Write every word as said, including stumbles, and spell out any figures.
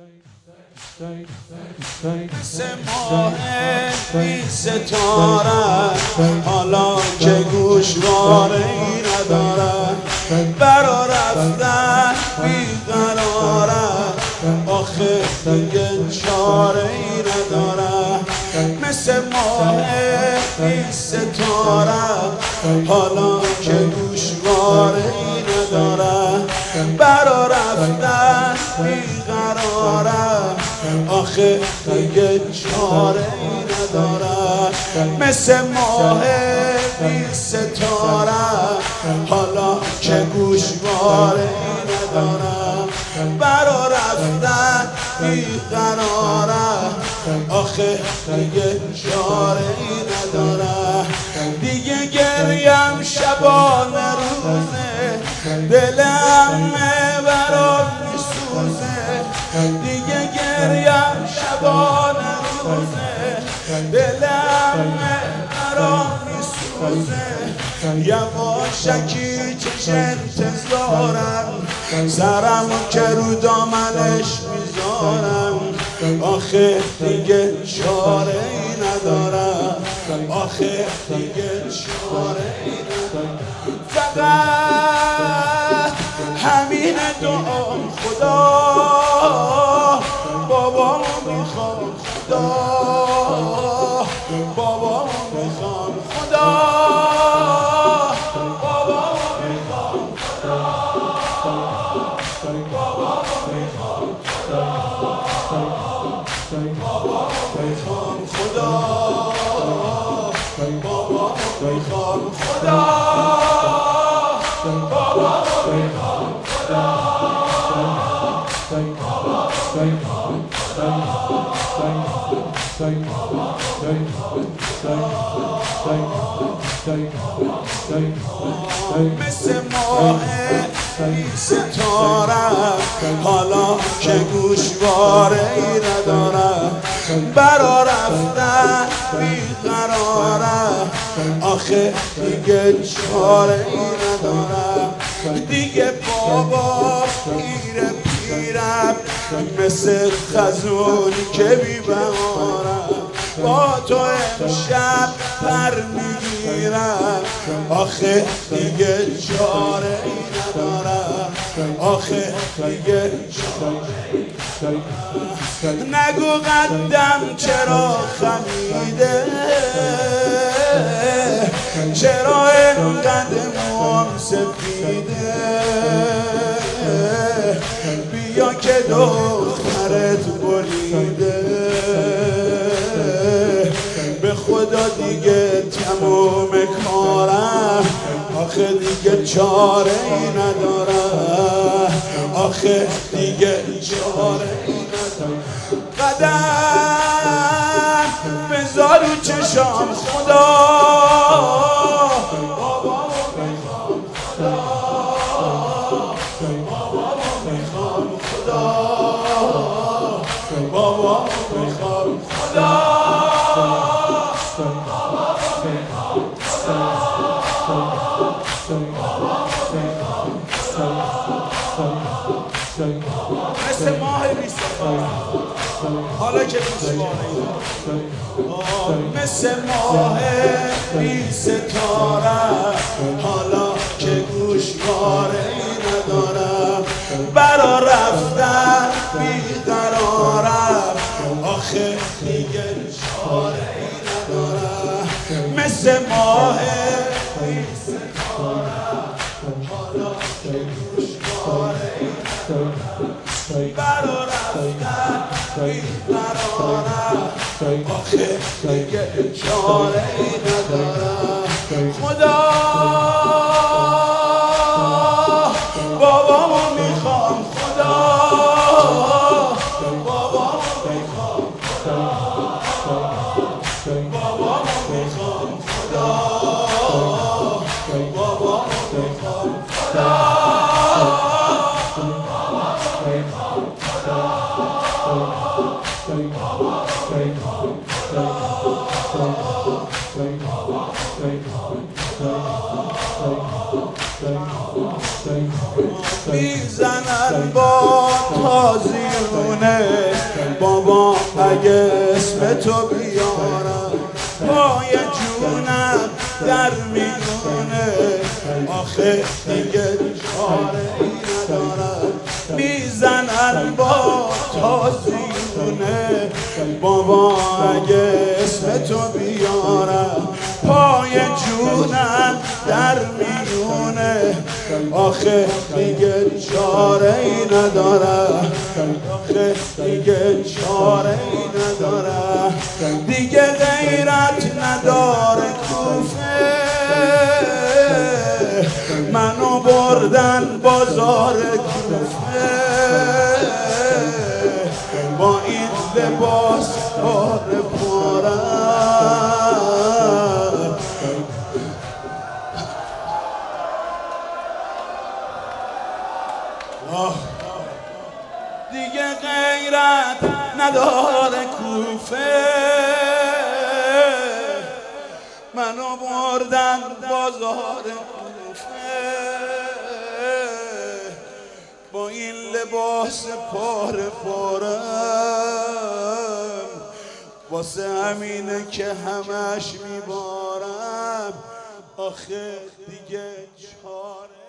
مثل ماه بی ستاره حالا که گوشواره‌ای نداره، برا رفتن بیقراره، آخه دیگه چاره‌ای نداره. مثل ماه بی ستاره حالا که گوشواره‌ای نداره، برا رفتن بیقراره، آخه دیگه چاره‌ای نداره. مثل ماه بی ستاره حالا که گوشواره‌ای نداره، برا رفتن بیقراره، آخه دیگه چاره‌ای نداره. دیگه گریم شبانه روزه، دلم برام میسوزه. دیگه گریم شبانه روزه، دلم برام میسوزه. یواشکی چش انتظارم، سرم که رو دامنش میذارم، آخه دیگه چاره‌ای ندارم، آخه دیگه چاره‌ای ندارم. فقط همین دعام خدا، بابامو میخوام خدا، بابامو میخوام خدا، بابامو میخوام خدا، بابامو میخوام خدا، بابامو میخوام خدا، بابامو میخوام خدا، بابامو میخوام مثل ماه بی ستاره حالا که گوشواره‌ای نداره، برا رفتن بیقراره، آخه دیگه چاره‌ای نداره. دیگه بابا پیر پیرم، مثل خزونی که بی بهارم، با تو امشب پر میگیرم، آخه دیگه چاره‌ای ندارم، آخه دیگه چاره‌ای ندارم. نگو قدم چرا خمیده، چرا اینقدر موام سفیده، بیا که دخترت بریده، به خدا دیگه تموم کارم، آخه دیگه چاره‌ای ندارم، آخه دیگه چاره‌ای ندارم. قدم بذار رو چشام خدا، بابامو میخوام خدا، بابامو میخوام خدا، بابامو میخوام خدا، بابامو میخوام خدا، مثل ماه بی ستاره حالا که گوشواره‌ای نداره، مثل ماه بی ستاره حالا که گوشواره‌ای ندارم، برا رفتن بیقرارم، آخه دیگه چاره‌ای ندارم. مثل ماه بی ستاره حالا که گوشواره‌ای ندارم، برا رفتن بیقرارم، آخه دیگه چاره‌ای ندارم. خدا بابامو میخوام خدا، بابامو میخوام خدا، بابامو میخوام خدا، بابامو میخوام خدا، میزنن با تازیون میونه بابا اگه اسم تو بیارم پای جونم در میونه آخه دیگه چاره ای ندارم میزنن با تازیونه بابا اگه اسم تو بیارم پای جونم در میونه آخه دیگه چاره ای ندارم آخه دیگه چاره ای ندارم دیگه غیرت نداره کوفه منو بردن بازار کوفه با این لباس پاره پارم دیگه غیرت نداره کوفه منو بردن بازار کوفه با این لباس پاره پارم واسه همینه که همش میبارم آخه دیگه چاره